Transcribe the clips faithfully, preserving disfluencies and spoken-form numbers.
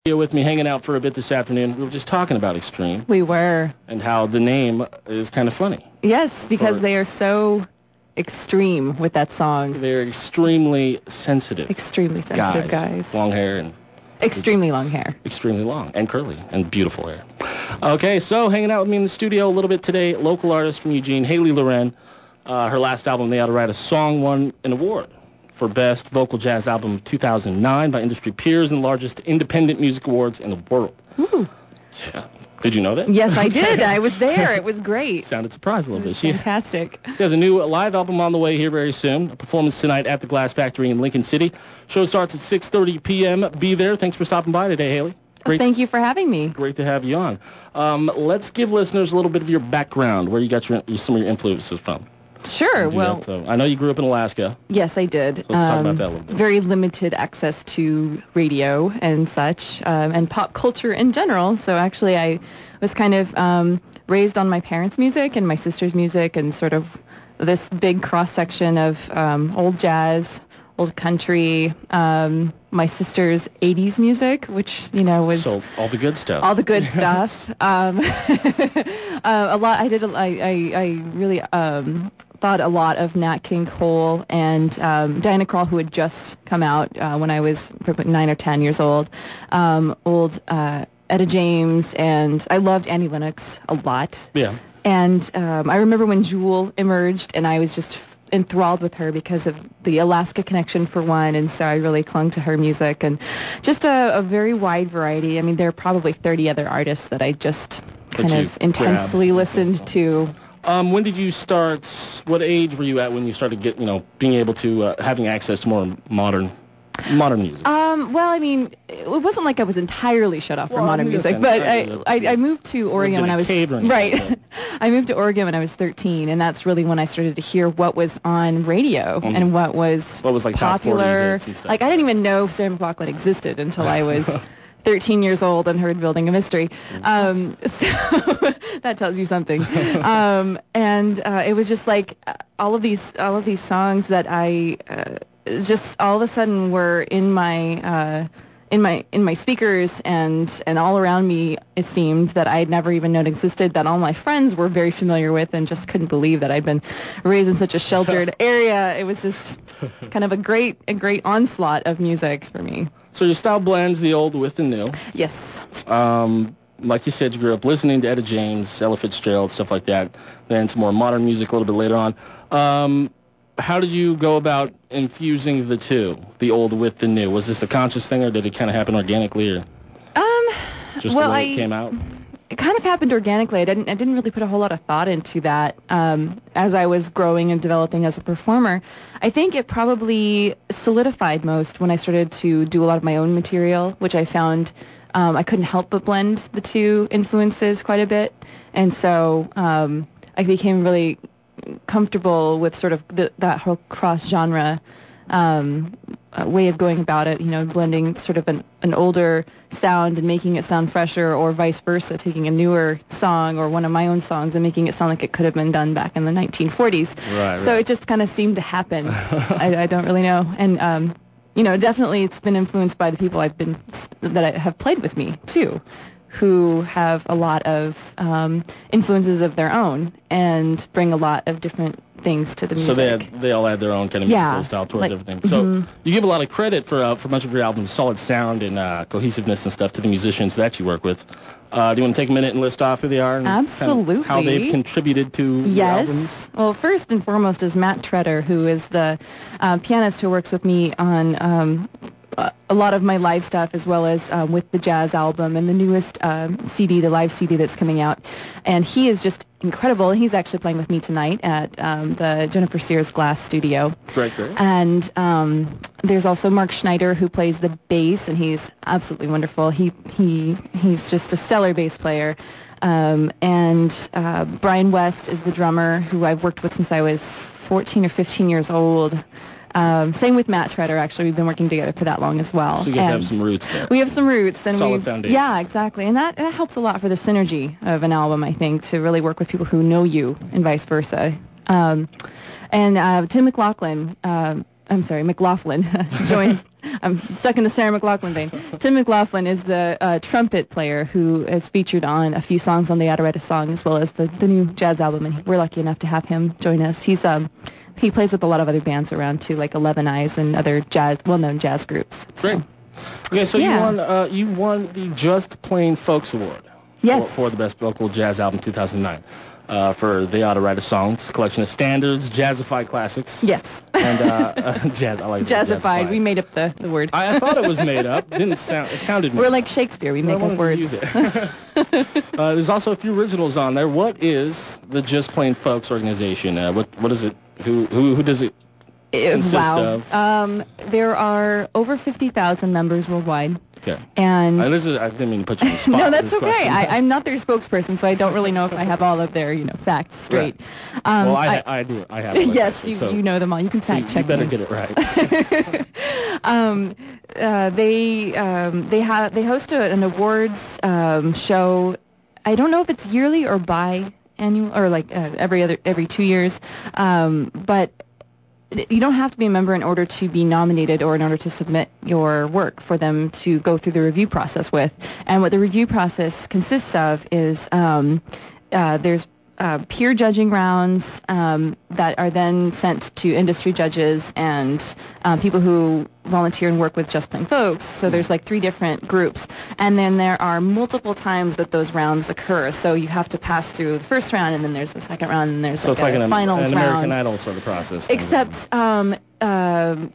Here with me, hanging out for a bit this afternoon. We were just talking about Extreme. We were. And how the name is kind of funny. Yes, because For- they are so extreme with that song. They're extremely sensitive. Extremely sensitive guys. Long hair and Extremely long hair. extremely long and curly and beautiful hair. Okay, so hanging out with me in the studio a little bit today, local artist from Eugene, Haley Loren. Uh, her last album, They Ought to Write a Song, won an award for Best Vocal Jazz Album of two thousand nine by industry peers and the largest independent music awards in the world. Ooh. Yeah. Did you know that? Yes, I did. I was there. It was great. Sounded surprised a little It bit. was She fantastic. She has a new live album on the way here very soon. A performance tonight at the Glass Factory in Lincoln City. Show starts at six thirty p.m. Be there. Thanks for stopping by today, Haley. Well, thank you for having me. Great to have you on. Um, let's give listeners a little bit of your background, where you got your some of your influences from. Sure. Do Well, that. So, I know you grew up in Alaska. yes, I did. Let's talk Um, about that a little bit. Very limited access to radio and such, um, and pop culture in general. So actually, I was kind of um, raised on my parents' music and my sister's music, and sort of this big cross section of um, old jazz, old country, um, my sister's eighties music, which you know was So all the good stuff. all the good stuff. um, uh, a lot. I did. a- I. I, I really um, thought a lot of Nat King Cole and um, Diana Krall, who had just come out uh, when I was probably nine or ten years old. Um, old uh, Etta James, and I loved Annie Lennox a lot. yeah. And um, I remember when Jewel emerged, and I was just enthralled with her because of the Alaska connection, for one, and so I really clung to her music, and just a, a very wide variety. I mean, there are probably thirty other artists that I just kind you of intensely grab. listened to. Um, when did you start? What age were you at when you started get you know being able to uh, having access to more modern modern music? Um, well, I mean, it wasn't like I was entirely shut off Well, from I modern mean, music, listen, but I- I, I, I moved to Oregon in when a I was cave or anything, right. I moved to Oregon when I was thirteen, and that's really when I started to hear what was on radio Mhm. and what was What was, like, top forty popular. hits and stuff. Like I didn't even know Sarah McLachlan existed until I was thirteen years old and heard Building a Mystery. Um, so that tells you something. Um, and uh, it was just like uh, all of these all of these songs that I uh, just all of a sudden were in my uh, in my in my speakers and and all around me. It seemed that I had never even known existed, that all my friends were very familiar with, and just couldn't believe that I'd been raised in such a sheltered area. It was just kind of a great a great onslaught of music for me. So your style blends the old with the new. Yes. Um, like you said, you grew up listening to Etta James, Ella Fitzgerald, stuff like that. Then some more modern music a little bit later on. Um, how did you go about infusing the two, the old with the new? Was this a conscious thing, or did it kind of happen organically, or Um, just well, the way I, it came out? It kind of happened organically. I didn't. I didn't really put a whole lot of thought into that um, as I was growing and developing as a performer. I think it probably solidified most when I started to do a lot of my own material, which I found um, I couldn't help but blend the two influences quite a bit, and so um, I became really comfortable with sort of the, that whole cross-genre um, uh, way of going about it, you know, blending sort of an, an older sound and making it sound fresher, or vice versa, taking a newer song or one of my own songs and making it sound like it could have been done back in the nineteen forties. Right, So right. it just kind of seemed to happen. I, I don't really know. And, um, you know, definitely it's been influenced by the people I've been, that I have played with me, too, who have a lot of um, influences of their own and bring a lot of different things to the music. So they had, they all had their own kind of Yeah, musical style towards like- everything. So mhm. you give a lot of credit for uh, for much of your album's solid sound and uh, cohesiveness and stuff to the musicians that you work with. Uh, do you want to take a minute and list off who they are? And kind of Absolutely. how they've contributed to your Yes. albums? Well, first and foremost is Matt Treader, who is the uh, pianist who works with me on um, uh, a lot of my live stuff, as well as um, with the jazz album and the newest um, C D, the live C D that's coming out. And he is just incredible. He's actually playing with me tonight at um, the Jennifer Sears Glass Studio. Great, great. And um, there's also Mark Schneider, who plays the bass, and he's absolutely wonderful. He he he's just a stellar bass player. Um, and uh, Brian West is the drummer, who I've worked with since I was fourteen or fifteen years old. Um, same with Matt Treader, actually. We've been working together for that long as well. So you guys And have some roots there. we have some roots. And Solid we've- foundation. Yeah, exactly. And that, that helps a lot for the synergy of an album, I think, to really work with people who know you and vice versa. Um, and uh, Tim McLaughlin, uh, I'm sorry, McLaughlin, joins I'm stuck in the Sarah McLachlan vein. Tim McLaughlin is the uh, trumpet player who is featured on a few songs on the Adoretta Song, as well as the, the new jazz album, and we're lucky enough to have him join us. He's um he plays with a lot of other bands around too, like Eleven Eyes and other jazz, well-known jazz groups. Great. Okay, so Yeah. you won uh, you won the Just Plain Folks Award. Yes. For, for the Best Vocal Jazz Album two thousand nine. Uh, for They Ought to Write a Song. It's a collection of standards, jazzified classics. Yes. And uh, uh, jazz. I like Jazzified. jazzified. We made up the, the word. I, I thought it was made up. Didn't sound. It sounded. We're made like Shakespeare. We up. make I up wanted to words. use it. uh, there's also a few originals on there. What is the Just Plain Folks organization? Uh, what what is it? Who who who does it Uh, consist wow. of? Um, there are over fifty thousand members worldwide. Okay. And Uh, this is. I didn't mean to put you on the spot. no, with that's this okay. question. I, I'm not their spokesperson, so I don't really know if I have all of their, you know, facts straight. Um, well, I, I, I do. I have. it, yes, actually, you, so, you know them all. You can so fact you check better me. get it right. um, uh, they um, they have they host a, an awards um, show. I don't know if it's yearly or biannual or like uh, every other every two years, um, but you don't have to be a member in order to be nominated or in order to submit your work for them to go through the review process with. And what the review process consists of is um, uh, there's uh, peer judging rounds um, that are then sent to industry judges and uh, people who volunteer and work with Just Plain Folks. So there's like three different groups. And then there are multiple times that those rounds occur. So you have to pass through the first round, and then there's a second round, and there's So like it's like a an, finals an American round. Idol sort of process. Except, um, um,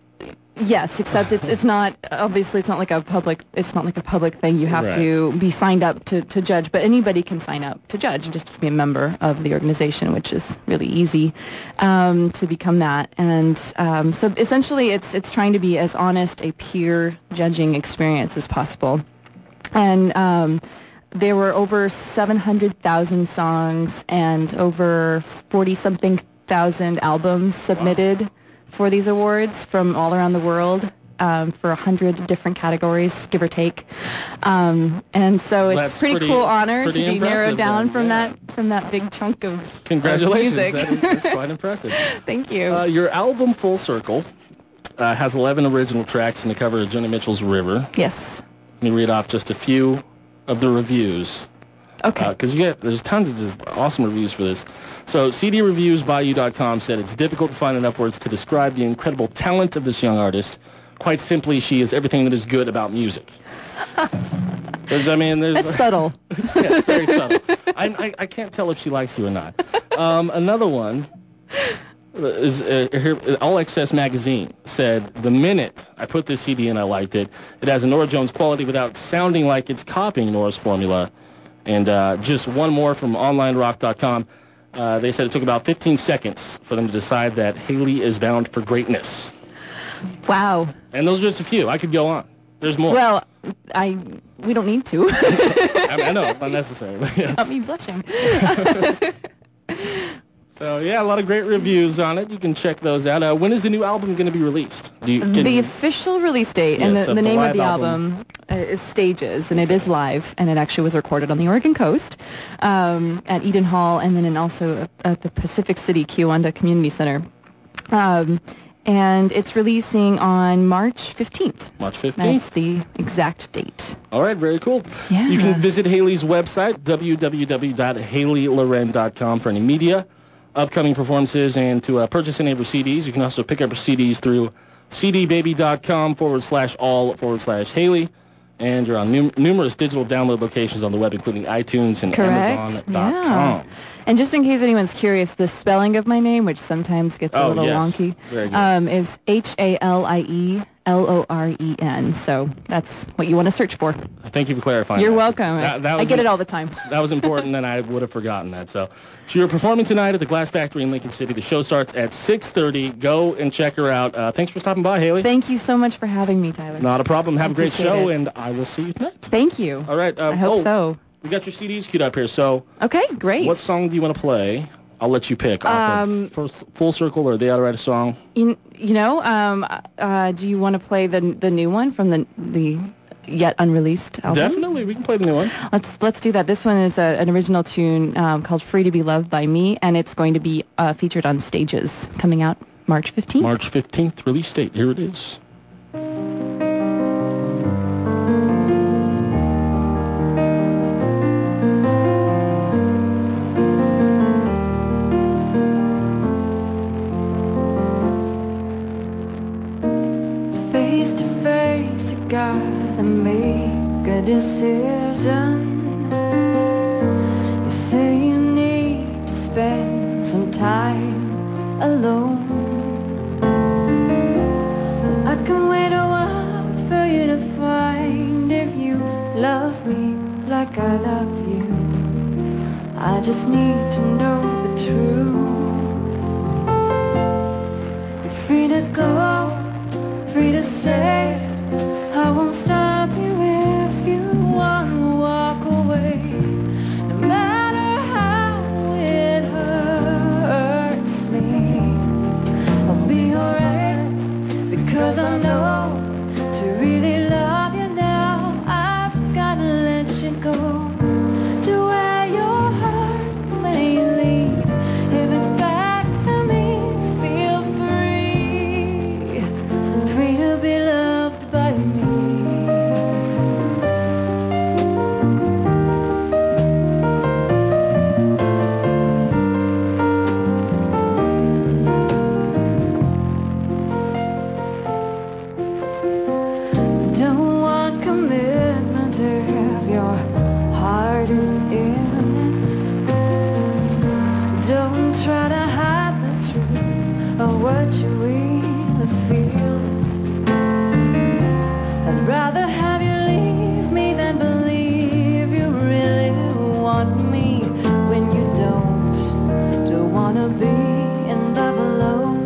yes, except it's it's not obviously it's not like a public it's not like a public thing. You have Right. to be signed up to, to judge, but anybody can sign up to judge. You just have to be a member of the organization, which is really easy um, to become that. And um, so essentially, it's it's trying to be as honest a peer judging experience as possible. And um, there were over seven hundred thousand songs and over forty something thousand albums submitted. Wow. For these awards from all around the world um, for a hundred different categories, give or take, um, and so it's That's pretty, pretty- cool honor to pretty be narrowed impressive down then, from yeah. that from that big chunk of Congratulations. of music. That is, that's quite impressive. Thank you. Uh, your album, Full Circle, uh, has eleven original tracks and the cover of Joni Mitchell's River. Yes. Let me read off just a few of the reviews. Okay. Because you get there's tons of just awesome reviews for this. So C D Reviews by you dot com said it's difficult to find enough words to describe the incredible talent of this young artist. Quite simply, she is everything that is good about music. There's, I mean, there's That's subtle. yeah, it's very subtle. I, I I can't tell if she likes you or not. Um, another one is uh, here, All Access Magazine said the minute I put this C D in, I liked it. It has a Norah Jones quality without sounding like it's copying Nora's formula. And uh, just one more from online rock dot com. Uh, they said it took about fifteen seconds for them to decide that Haley is bound for greatness. Wow. And those are just a few. I could go on. There's more. Well, I we don't need to. I, mean, I know it's unnecessary. But yes. Got me blushing. So, yeah, a lot of great reviews on it. You can check those out. Uh, when is the new album going to be released? Do you, can The you- official release date and Yes, the, of the the name of live the album. album, uh, is Stages, and it is live, and it actually was recorded on the Oregon coast um, at Eden Hall, and then in also at the Pacific City Kiwanda Community Center. Um, and it's releasing on March fifteenth. March fifteenth. That's the exact date. All right, very cool. Yeah. You can visit Haley's website, w w w dot haley loren dot com, for any media, upcoming performances, and to uh, purchase any of her C Ds. You can also pick up her C Ds through cdbaby.com forward slash all forward slash Haley. And you're on num- numerous digital download locations on the web, including iTunes and Correct. amazon dot com. Yeah. And just in case anyone's curious, the spelling of my name, which sometimes gets a Oh, little yes. wonky, Very good. um, is H A L I E L O R E N. So that's what you want to search for. Thank you for clarifying. You're that. welcome. That, that I was get im- it all the time. That was important, and I would have forgotten that. So, so you're performing tonight at the Glass Factory in Lincoln City. The show starts at six thirty. Go and check her out. Uh, thanks for stopping by, Haley. Thank you so much for having me, Tyler. Not a problem. Have a great Appreciate show, it. and I will see you tonight. Thank you. All right. Uh, I hope oh, so. We got your C Ds queued up here. So, Okay, great. what song do you want to play? I'll let you pick. Off Um, of Full, Full Circle or They Ought to Write a Song. You, you know, um, uh, do you want to play the the new one from the the yet unreleased album? Definitely. We can play the new one. Let's let's do that. This one is a, an original tune um, called "Free to Be Loved by Me," and it's going to be uh, featured on Stages, coming out March fifteenth. March fifteenth, release date. Here it is. decision. You say you need to spend some time alone. I can wait a while for you to find if you love me like I love you. I just need to know the truth. You're free to go, free to stay. I won't stop you if you want to walk away. No matter how it hurts me, I'll be alright, because I know to really love you now, I've got to let you go to where your heart may lead. If it's back to me, feel free, free to be loved by me. Don't want commitment if your heart isn't in it. Don't try to hide the truth of what you really feel. I'd rather have you leave me than believe you really want me when you don't. Don't wanna be in love alone.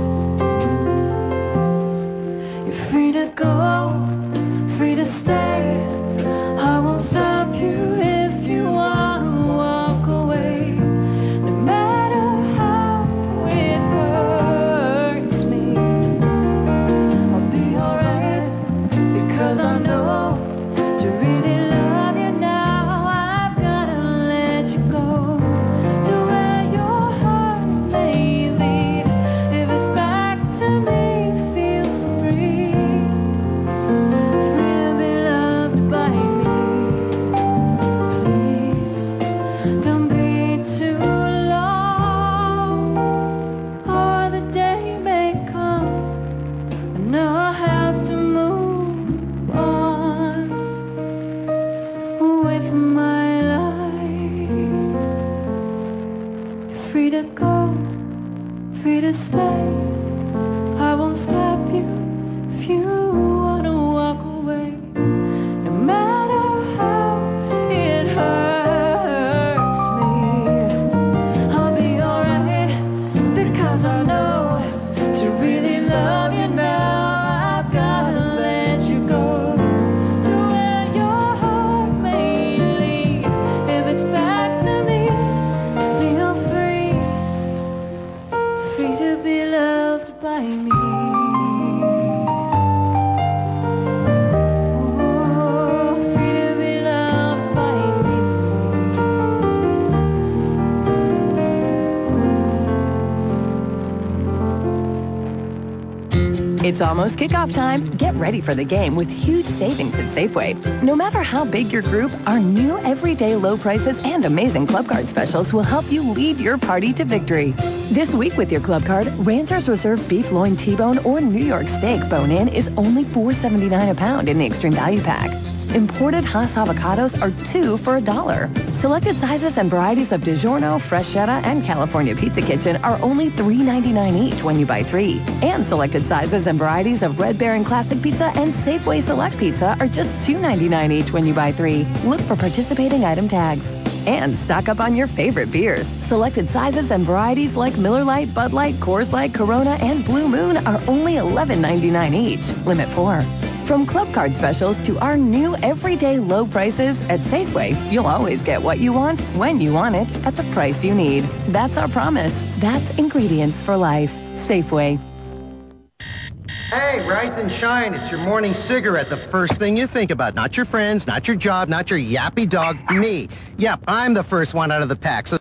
You're free to go, free to stay. I won't stop you if you want to walk away. No matter how it hurts me, I'll be alright, because I know to really love you now, I've gotta let you go to where your heart may lead. If it's back to me, feel free, free to be loved by me. Please don't be too long, or the day may come and I'll have to move on with my life. You're free to go, free to stay. I won't stop you if you want to walk away. No matter how it hurts me, I'll be alright, because I know to really love you now, I've gotta let you go to where your heart may lead. If it's back to me, feel free, free to be loved by me. Oh, free to be loved by me. It's almost kickoff time. Get ready for the game with huge savings at Safeway. No matter how big your group, our new everyday low prices and amazing Club Card specials will help you lead your party to victory. This week with your Club Card, Rancher's Reserve Beef Loin T-Bone or New York Steak Bone-In is only four seventy-nine a pound in the Extreme Value Pack. Imported Hass avocados are two for a dollar. Selected sizes and varieties of DiGiorno, Freschetta, and California Pizza Kitchen are only three ninety-nine each when you buy three. And selected sizes and varieties of Red Baron Classic Pizza and Safeway Select Pizza are just two ninety-nine each when you buy three. Look for participating item tags. And stock up on your favorite beers. Selected sizes and varieties like Miller Lite, Bud Light, Coors Light, Corona, and Blue Moon are only eleven ninety-nine each. Limit four. From Club Card specials to our new everyday low prices, at Safeway, you'll always get what you want, when you want it, at the price you need. That's our promise. That's ingredients for life. Safeway. Hey, rise and shine. It's your morning cigarette, the first thing you think about. Not your friends, not your job, not your yappy dog, me. Yep, I'm the first one out of the pack. So